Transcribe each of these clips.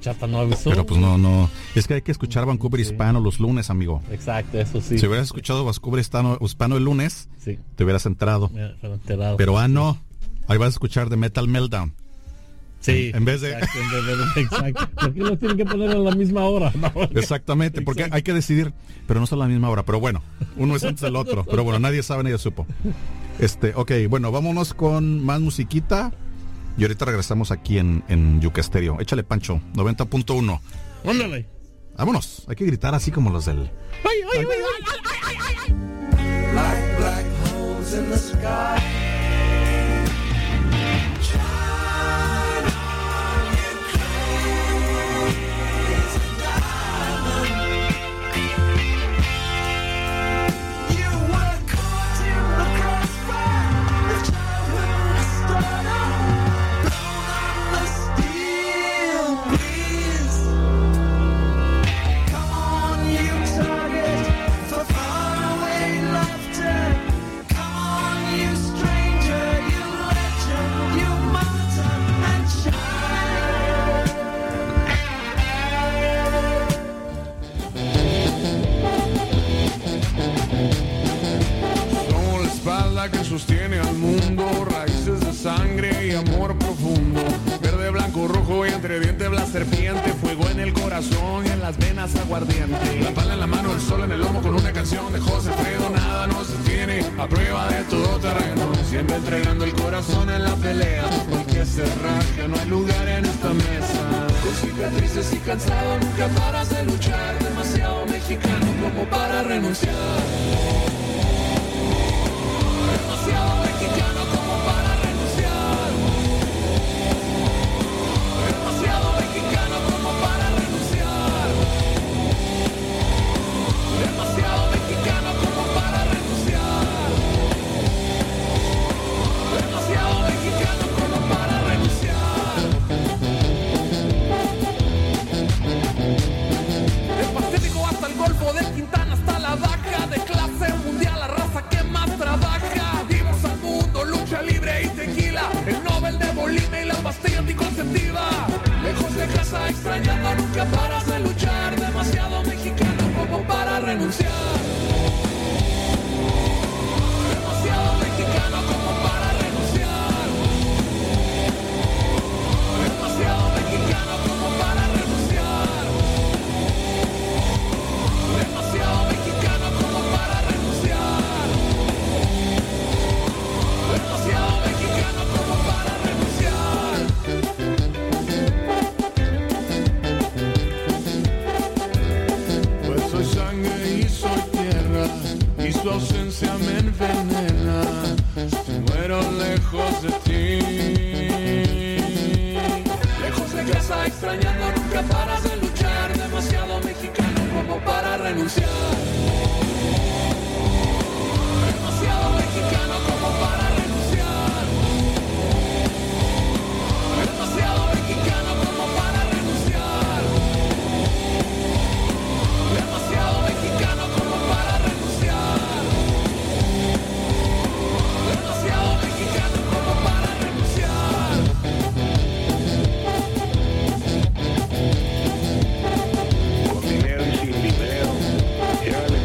bachata no avisó. Pero pues no. Es que hay que escuchar Vancouver Hispano los lunes, amigo. Exacto, eso sí. Si hubieras escuchado Vancouver Hispano el lunes, sí, te hubieras enterado. Pero no. Ahí vas a escuchar de Metal Meltdown. Sí. En vez de... Exacto. ¿Por qué lo tienen que poner a la misma hora? No, exactamente, porque hay que decidir, pero no son a la misma hora. Pero bueno, uno es antes del otro. Pero bueno, nadie sabe, nadie supo. Ok, bueno, vámonos con más musiquita. Y ahorita regresamos aquí en Yuca Estéreo. Échale, Pancho, 90.1. ¡Ándale! Vámonos, hay que gritar así como los del... ¡Ay! Like black holes in the sky. Que sostiene al mundo, raíces de sangre y amor profundo, verde, blanco, rojo y entre dientes la serpiente, fuego en el corazón y en las venas aguardiente, la pala en la mano, el sol en el lomo con una canción de José Fredo, nada nos detiene, a prueba de todo terreno, siempre entregando el corazón en la pelea, porque cerrar que no hay lugar en esta mesa, con cicatrices y cansado nunca paras de luchar, demasiado mexicano como para renunciar. Demasiado mexicano como para renunciar. Demasiado mexicano como para renunciar. Demasiado mexicano como para renunciar. Demasiado mexicano como para renunciar. Del Pacífico hasta el Golfo, de Quintana hasta la Baja, de clase mundial, la raza que más trabaja. Libre y tequila, el Nobel de Bolivia y la pastilla anticonceptiva. Lejos de casa, extrañando, nunca paras de luchar. Demasiado mexicano como para renunciar. Demasiado mexicano como para renunciar. Demasiado mexicano como para renunciar. Demasiado mexicano como para renunciar. Demasiado mexicano como para renunciar. Pues soy sangre y soy tierra, y su ausencia me envenena. Si muero lejos de ti, lejos de casa, extrañando, nunca paras de luchar. Demasiado mexicano como para renunciar. Demasiado mexicano como para renunciar. Demasiado mexicano como para renunciar. Demasiado mexicano como para renunciar. Demasiado mexicano como para renunciar. Con dinero y sin dinero, llévale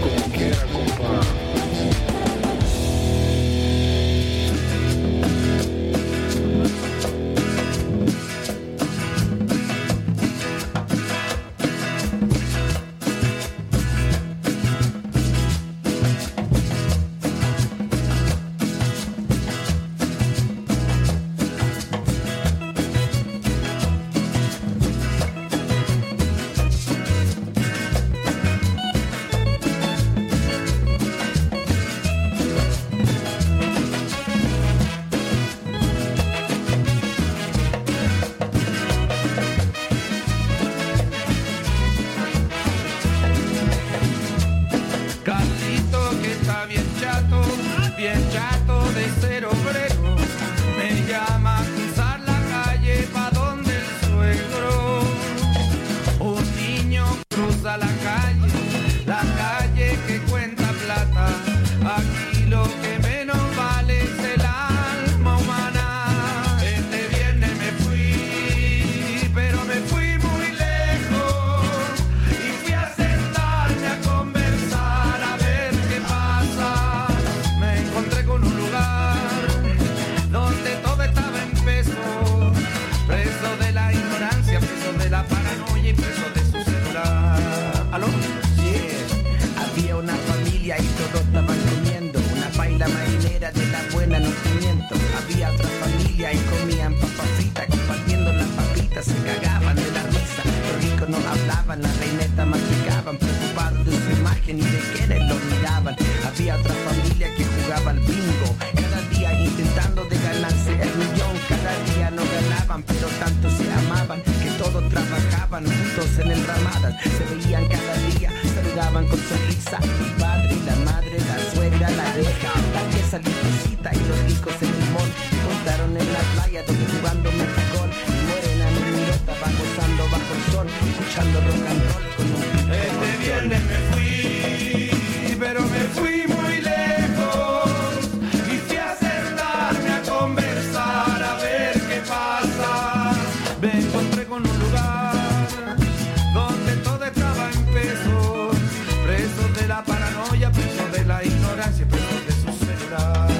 jugaban juntos en enramadas, se veían cada día, saludaban con sonrisa. El padre y la madre, la suegra, la vieja, la pieza limpiecita y los ricos en limón. Se juntaron en la playa donde jugando mexicón. Y Morena me miró, estaba gozando bajo el sol, escuchando rock and roll con un pito. Este viernes me fui, pero me fui muy lejos. Y fui a sentarme a conversar, a ver qué pasa. Me encontré con un lugar donde todo estaba en pesos, presos de la paranoia, presos de la ignorancia, presos de su celular.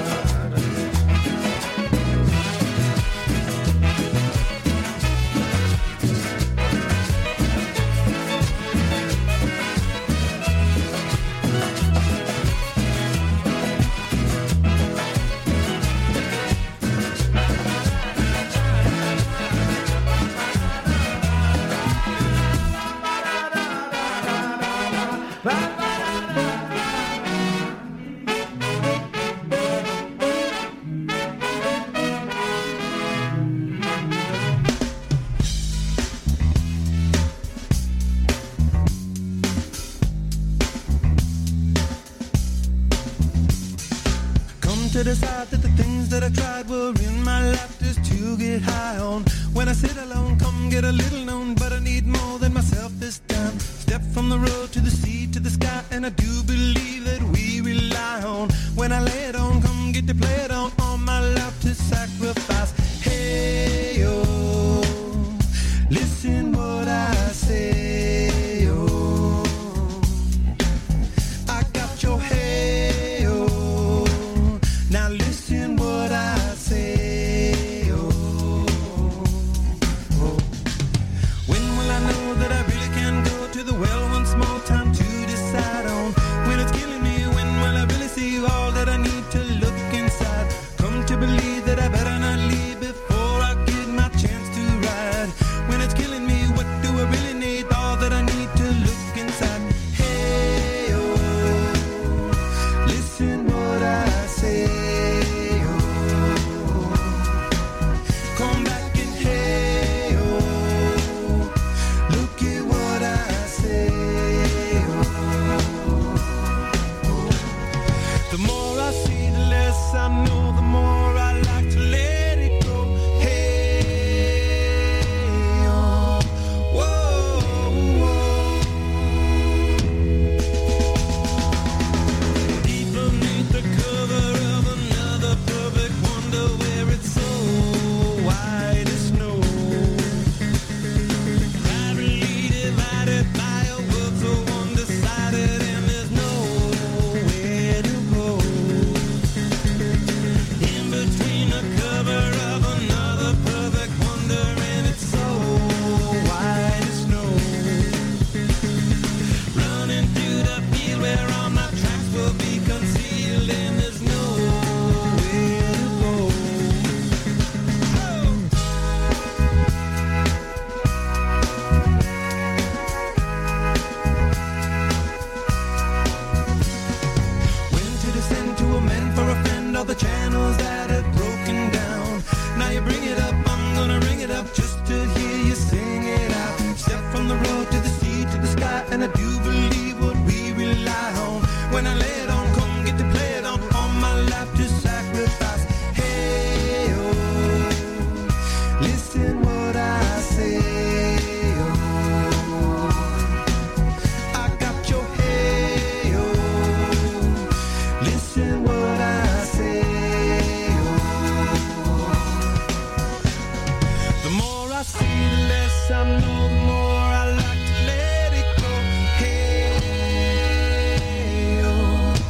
To decide that the things that I tried were in my lap just to get high on. When I sit alone, come get a little known, but I need more than myself this time. Step from the road to the sea to the sky, and I do believe that we rely on. When I lay it on, come get to play it on my lap to sacrifice. Hey, oh, listen what I say, oh, I got your hey, oh, now listen what I say, oh, oh. When will I know that I really can go to the well once more? Time to decide on when it's killing me. When will I really see all that I need to look inside? Come to believe that I better not leave before I get my chance to ride. When it's killing me, what do I really need? All that I need to look inside. Hey, oh, listen what I say. Come back and hey, oh, look at what I say, oh, oh. The more I see, the less I know, the more I like to let it go. Hey, oh, whoa, whoa. Deep beneath the cover of another perfect wonder where it's so white as snow, privately divided by a world so undecided, and there's nowhere to go. In between the cover of another perfect wonder, and it's so white as snow, running through the field where all my tracks will be concealed, and there's nowhere to go. When to descend to amend for a friend all the channels that had broken down. Now you bring it up, I'm gonna ring it up just to hear you sing it out. Step from the road to the sea to the sky, and I do believe what we rely on. When I lay it on, come get to play it on my lap to sacrifice. Hey, oh, listen what I say, oh, I got your hey, oh, listen what I say, oh. The more I see, the less I know, the more I like to let it go. Hey, oh,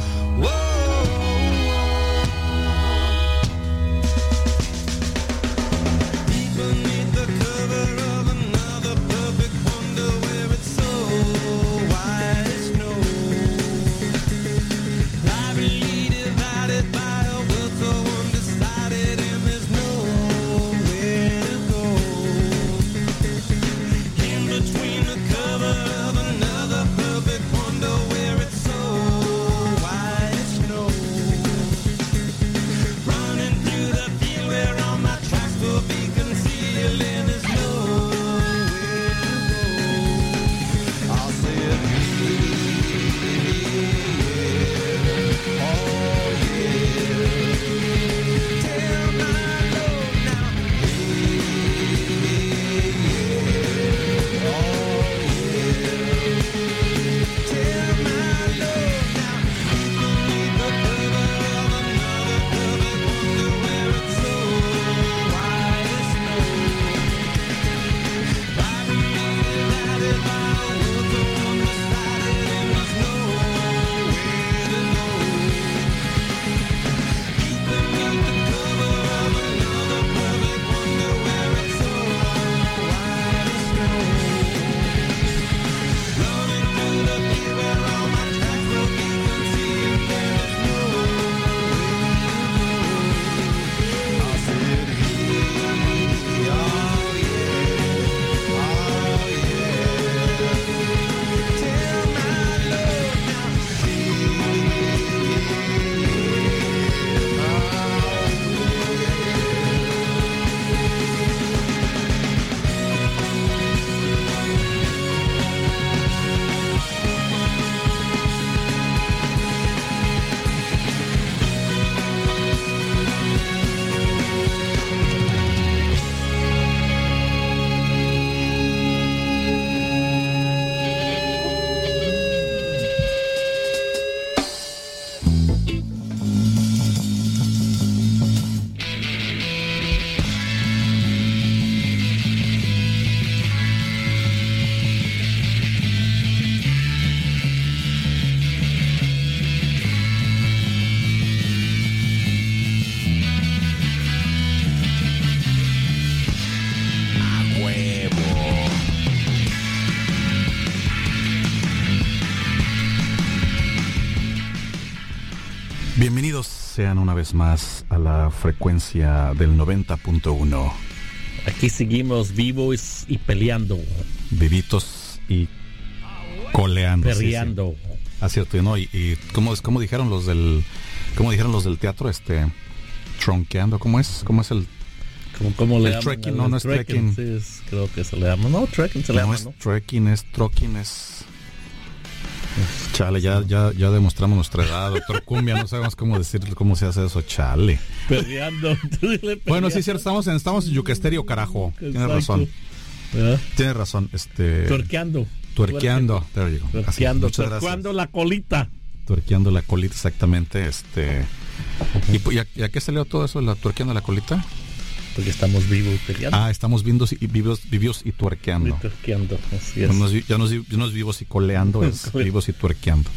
Bienvenidos sean una vez más a la frecuencia del 90.1. Aquí seguimos vivos y peleando. Vivitos y coleando. Perreando. Sí, sí. Ah, cierto, ¿no? Y ¿cómo dijeron los del teatro? Tronqueando, ¿cómo es el ¿Cómo le el llaman? trekking? No, no es trekking. Sí, creo que se le llama. No, trekking se le llama, es ¿no? trekking, es troquing, es... Chale, ya demostramos nuestra edad, doctor Cumbia, no sabemos cómo se hace eso, chale. Perreando. Bueno, sí, cierto, estamos en Yucasterio, carajo. Tienes razón. ¿verdad? Tienes razón, Tuerqueando. Tuerqueando, te digo. Tuerqueando, Muchas gracias. tuerqueando la colita. Tuerqueando la colita, exactamente, ¿Y a qué salió todo eso, la tuerqueando la colita? Porque estamos vivos y peleando. Ah, estamos vivos y tuerqueando. Tuerqueando, así es. Ya no es vivos y coleando, es vivos y tuerqueando.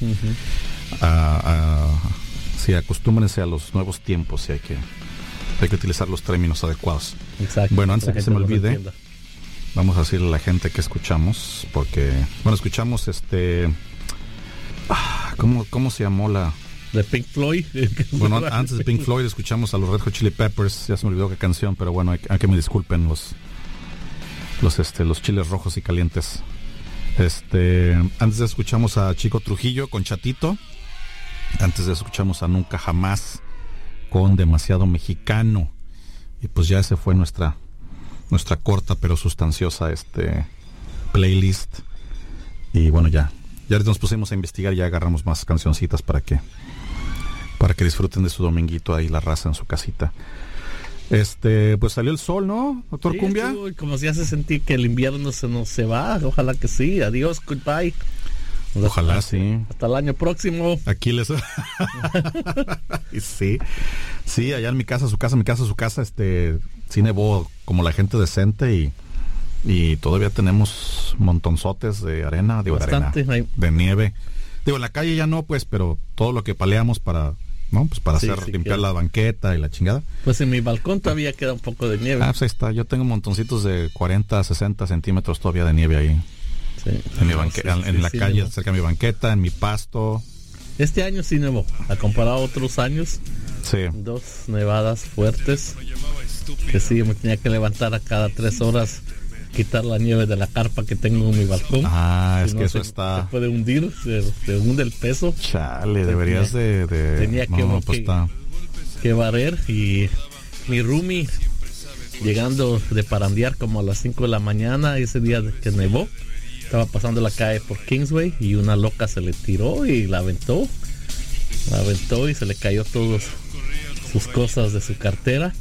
Sí, acostúmbrense a los nuevos tiempos y hay que utilizar los términos adecuados. Exacto. Bueno, antes de La que se me gente olvide, nos entienda. vamos a decirle a la gente que escuchamos, porque, bueno, escuchamos ¿cómo se llamó la...? De Pink Floyd. Bueno, antes de Pink Floyd escuchamos a los Red Hot Chili Peppers, ya se me olvidó qué canción, pero bueno, hay que me disculpen los chiles rojos y calientes. Antes de escuchamos a Chico Trujillo con Chatito, antes de escuchamos a Nunca Jamás con Demasiado Mexicano, y pues ya ese fue nuestra corta pero sustanciosa playlist. Y bueno, ya nos pusimos a investigar, ya agarramos más cancioncitas para que disfruten de su dominguito ahí, la raza en su casita. Pues salió el sol, ¿no, doctor Cumbia? Estuvo, como si hace sentir que el invierno se va. Ojalá que sí. Adiós, goodbye. Ojalá sí. Hasta el año próximo. Aquí les... Sí, allá en mi casa, su casa, sí nevó como la gente decente y todavía tenemos montonzotes de arena, Bastante, de nieve. En la calle ya no, pues, pero todo lo que paleamos para limpiar la banqueta y la chingada. Pues en mi balcón todavía queda un poco de nieve. Pues ahí está, yo tengo montoncitos de 40, 60 centímetros todavía de nieve ahí. Sí. En mi banqueta, en la calle, nevó. cerca de mi banqueta, en mi pasto. Este año sí nevó, a comparado a otros años. Sí. 2 nevadas fuertes. Que sí, me tenía que levantar a cada 3 horas, quitar la nieve de la carpa que tengo en mi balcón. Ah, Si es no, que eso se está... puede hundir, se hunde el peso. Chale, deberías Tenía que barrer, y mi roomie, llegando de parandear como a las 5 de la mañana, ese día que nevó, estaba pasando la calle por Kingsway y una loca se le tiró y la aventó y se le cayó todas sus cosas de su cartera.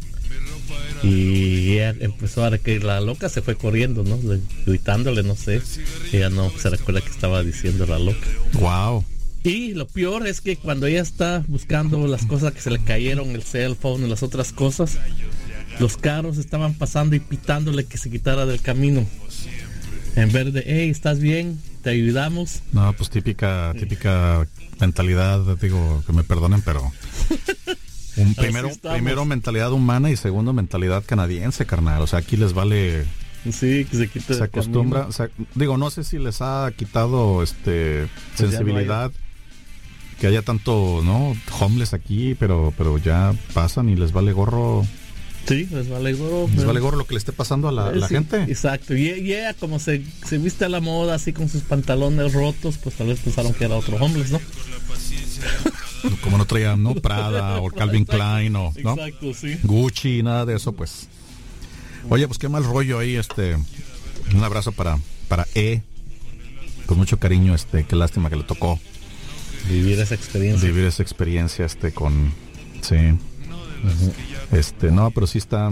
Y ella empezó a que la loca se fue corriendo, ¿no? Gritándole, no sé. Ella no se recuerda que estaba diciendo la loca. Wow. Y lo peor es que cuando ella está buscando las cosas que se le cayeron, el cell phone y las otras cosas, los carros estaban pasando y pitándole que se quitara del camino. En vez de, hey, ¿estás bien? ¿Te ayudamos? No, pues típica mentalidad, digo, que me perdonen, pero... Primero mentalidad humana y segundo mentalidad canadiense, carnal. O sea, aquí les vale... Sí, que se quite. Se acostumbra, no sé si les ha quitado sensibilidad que haya tanto, ¿no? Homeless aquí, pero ya pasan y les vale gorro. Sí, les vale gorro. Les vale gorro lo que le esté pasando a la gente. Exacto. Y ella, como se viste a la moda, así con sus pantalones rotos, pues tal vez pensaron que era otro homeless, ¿no? Como no traía, ¿no? Prada o Calvin Klein o, ¿no? Exacto, sí. Gucci, nada de eso, pues. Oye, pues qué mal rollo ahí, un abrazo para con mucho cariño, qué lástima que le tocó vivir esa experiencia. Sí. Uh-huh. No, pero sí está,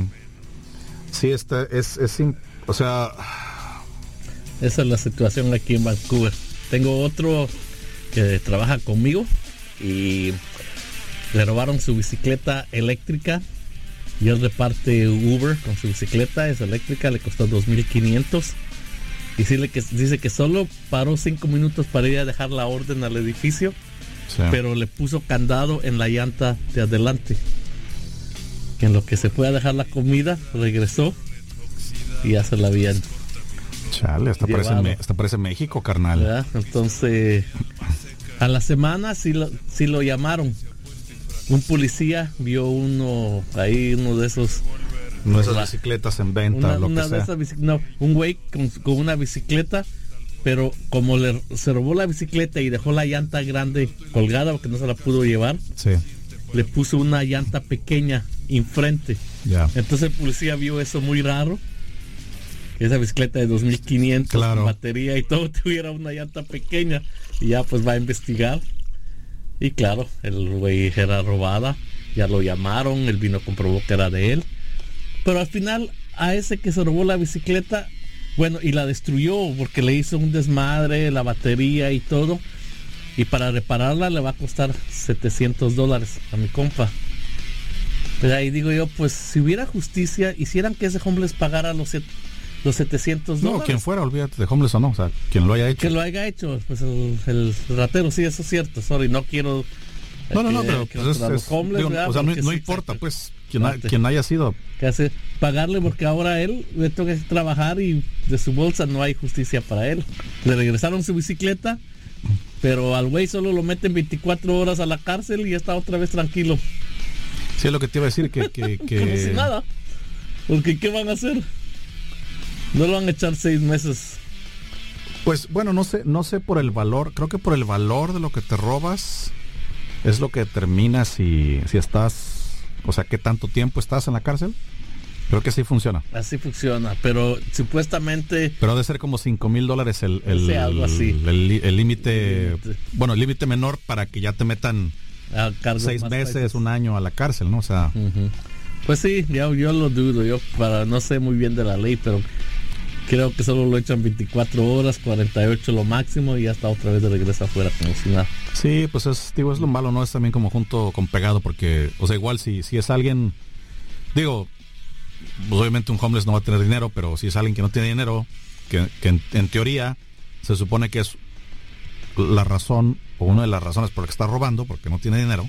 o sea, esa es la situación aquí en Vancouver. Tengo otro que trabaja conmigo y le robaron su bicicleta eléctrica y él reparte Uber con su bicicleta, es eléctrica, le costó $2,500 y dice que solo paró 5 minutos para ir a dejar la orden al edificio, sí, pero le puso candado en la llanta de adelante. En lo que se fue a dejar la comida, regresó y ya se la habían... Chale, hasta parece México, carnal. ¿Verdad? Entonces, a la semana sí lo llamaron un policía vio uno de esos. No esas bicicletas en venta, lo que sea. Un güey con una bicicleta, pero como se robó la bicicleta y dejó la llanta grande colgada porque no se la pudo llevar, sí, le puso una llanta pequeña enfrente. Ya. Entonces el policía vio eso muy raro, que esa bicicleta de 2500 Claro. con batería y todo tuviera una llanta pequeña, y ya pues va a investigar. Y claro, el güey era robada, ya lo llamaron, él vino, comprobó que era de él. Pero al final, a ese que se robó la bicicleta, bueno, y la destruyó porque le hizo un desmadre, la batería y todo. Y para repararla le va a costar $700 a mi compa. Pero ahí digo yo, pues si hubiera justicia, hicieran que ese homeless pagara los $700. No, quien fuera, olvídate de homeless o no, o sea, quien lo haya hecho. Que lo haya hecho, pues el ratero, sí, eso es cierto. Sorry, no quiero... No, pero pues los homeless, digo, ¿verdad? o sea, no Porque sí, importa, exacto. pues, quien haya sido. Que hace pagarle, porque ahora él le toca trabajar y de su bolsa no hay justicia para él. Le regresaron su bicicleta, pero al güey solo lo meten 24 horas a la cárcel y ya está otra vez tranquilo. Sí, es lo que te iba a decir, que Como si nada. Porque ¿qué van a hacer? No lo van a echar 6 meses. Pues bueno, no sé por el valor, creo que por el valor de lo que te robas es lo que determina si estás, o sea, qué tanto tiempo estás en la cárcel. Creo que así funciona. Así funciona, pero supuestamente... Pero ha de ser como $5,000 Sí, algo así. el límite, bueno, el límite menor para que ya te metan a cargo 6 más meses, países. un año a la cárcel, ¿no? O sea, Pues sí, yo lo dudo, no sé muy bien de la ley, pero creo que solo lo echan 24 horas, 48 lo máximo, y ya está otra vez de regreso afuera como si nada. sí, pues es lo malo, ¿no? Es también como junto con pegado, porque, o sea, igual si es alguien, digo, pues obviamente un homeless no va a tener dinero, pero si es alguien que no tiene dinero, que en teoría se supone que es la razón, o una de las razones por la que está robando, porque no tiene dinero,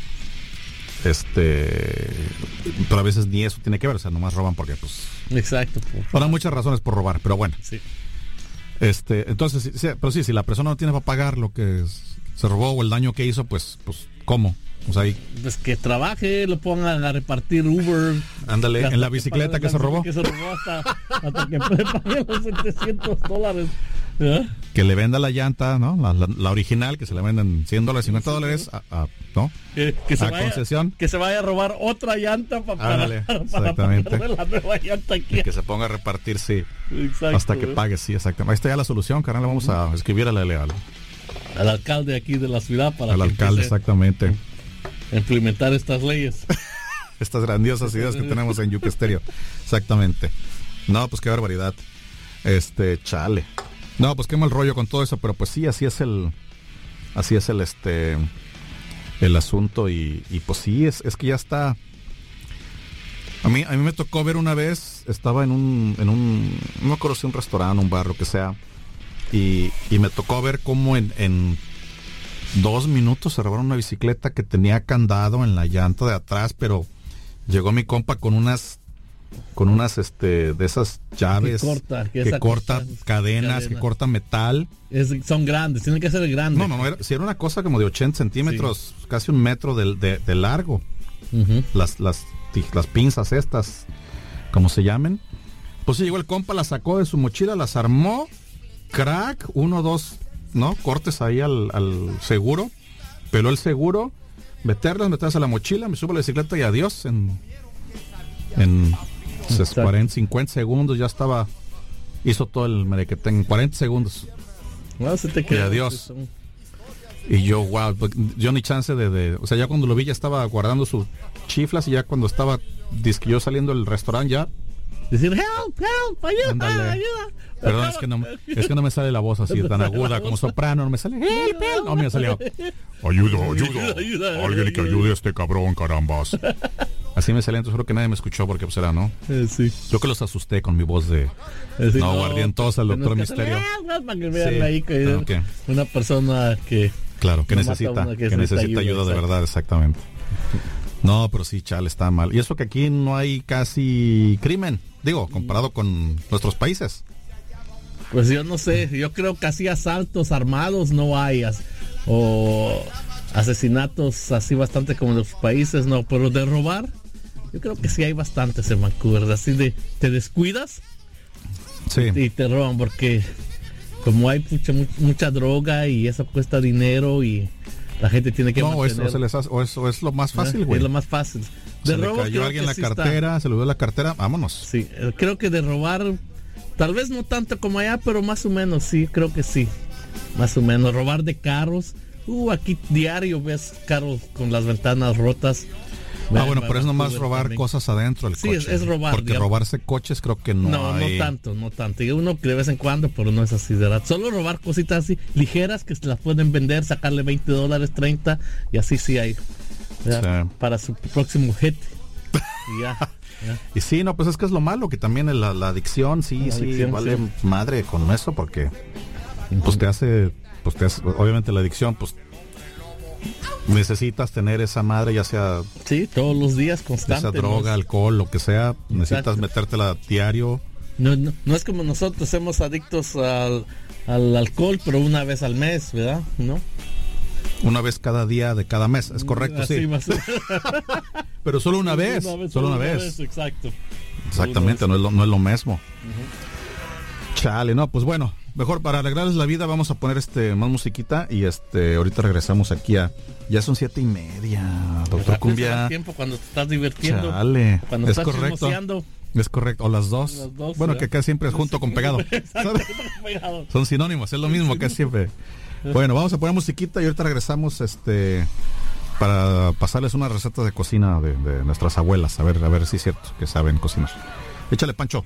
pero a veces ni eso tiene que ver, o sea, nomás roban porque, pues... Exacto. Hay muchas razones por robar, pero bueno. Sí. Entonces, pero sí, si la persona no tiene para pagar lo que se robó o el daño que hizo, pues ¿cómo? O sea, ahí, Pues que trabaje, lo pongan a repartir Uber. ándale, Hasta en la bicicleta que se robó. Que se robó hasta que pague los $700. ¿verdad? Que le venda la llanta, ¿no? La original, que se le venden $100, $50, ¿no? Que se A vaya, concesión. que se vaya a robar otra llanta Ándale, para exactamente. ponerle la nueva llanta aquí. Y que se ponga a repartir, sí. Exacto, Hasta que ¿verdad? pague, sí, exactamente. Ahí está ya la solución, carnal. Le vamos a escribir Al alcalde aquí de la ciudad para al que alcalde, empiece exactamente. a implementar estas leyes. Estas grandiosas ideas que tenemos en Yuke Stereo. Exactamente. No, pues qué barbaridad. Chale. No, pues qué mal rollo con todo eso, pero pues sí, así es el asunto y pues sí, es que ya está. A mí me tocó ver una vez, estaba en un no me acuerdo si un restaurante, un bar, lo que sea, y me tocó ver cómo en 2 minutos se robaron una bicicleta que tenía candado en la llanta de atrás, pero llegó mi compa con unas de esas llaves que corta cadenas, que corta metal. Son grandes, tienen que ser grandes. No, si era una cosa como de 80 centímetros, sí. Casi 1 metro de largo. Uh-huh. Las pinzas estas, como se llamen. Pues sí, llegó el compa, las sacó de su mochila, las armó, crack, 1 o 2, ¿no? Cortes ahí al seguro, peló el seguro, meterlas a la mochila, me subo a la bicicleta y adiós, en 40, 50 segundos ya estaba, hizo todo el merequetén en 40 segundos. No, se te queda. Y adiós. Y yo, wow, yo ni chance o sea, ya cuando lo vi ya estaba guardando sus chiflas y ya cuando estaba, disque yo saliendo del restaurante ya. Decir, help, ayuda, ándale. ayuda. Perdón, es que no me sale la voz así tan aguda como soprano, no me sale, help, no me salió. Ayuda. Alguien que ayude a este cabrón, carambas. Así me salía, entonces creo que nadie me escuchó porque pues era, ¿no? Sí. Yo que los asusté con mi voz de guardientosa al Doctor Misterio. Para que vean ahí que okay. Una persona que... Claro, que necesita ayuda de verdad, exactamente. No, pero sí, chale, está mal. Y eso que aquí no hay casi crimen, digo, comparado con nuestros países. Pues yo no sé, yo creo que así asaltos armados no hay. O asesinatos así bastante como en los países, no, pero de robar, yo creo que sí hay bastantes en Vancouver, así de te descuidas y te roban, porque como hay mucha droga y eso cuesta dinero y la gente tiene que mantener. Eso es lo más fácil, güey. Es lo más fácil. Se le cayó a alguien la cartera, se le dio la cartera, vámonos. Sí, creo que de robar, tal vez no tanto como allá, pero más o menos, sí, creo que sí. Más o menos, robar de carros. Aquí diario ves carros con las ventanas rotas. Bueno, pero es nomás robar también cosas adentro del coche. Sí, es robar. Porque digamos, robarse coches creo que no hay. No tanto. Y uno que de vez en cuando, pero no es así de verdad. Solo robar cositas así ligeras que se las pueden vender, sacarle $20, 30 y así sí hay. Sí. Para su próximo hit. Y ya. Y sí, no, pues es que es lo malo, que también la adicción, vale madre con eso, porque pues te hace, obviamente la adicción, pues necesitas tener esa madre, ya sea todos los días, constante, ya sea droga, alcohol, lo que sea, necesitas metértela diario. No es como nosotros somos adictos al alcohol, pero una vez al mes, ¿verdad? ¿No? Una vez cada día de cada mes, es correcto, así sí. Más pero solo una vez. Solo una vez. Exacto. Exactamente, no es lo mismo. Chale, no, pues bueno, mejor para alegrarles la vida vamos a poner más musiquita y ahorita regresamos aquí ya son 7:30, doctor Cumbia. Tiempo cuando te estás divirtiendo. Chale, cuando es estás correcto. Es correcto, o las dos. Bueno, ¿verdad? Que acá siempre es junto con pegado. Son sinónimos, es lo mismo que siempre. Bueno, vamos a poner musiquita y ahorita regresamos para pasarles unas recetas de cocina de nuestras abuelas, a ver si es cierto que saben cocinar. Échale, Pancho.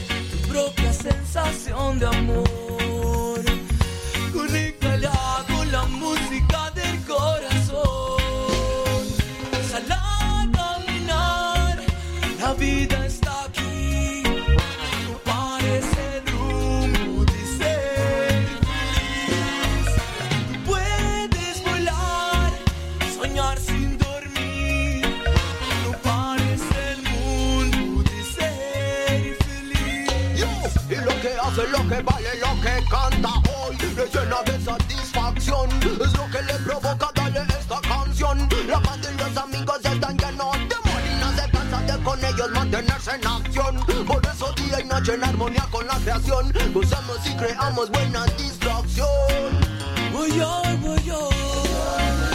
De amor, conéctala con la y lo que hace, lo que vale, lo que canta hoy le llena de satisfacción. Es lo que le provoca darle esta canción. La banda y los amigos están llenos de amor y no se cansa de con ellos mantenerse en acción. Por eso día y noche en armonía con la creación gozamos y creamos buena distracción. Voy yo,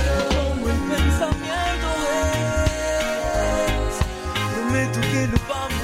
como el pensamiento es. Prometo que lo vamos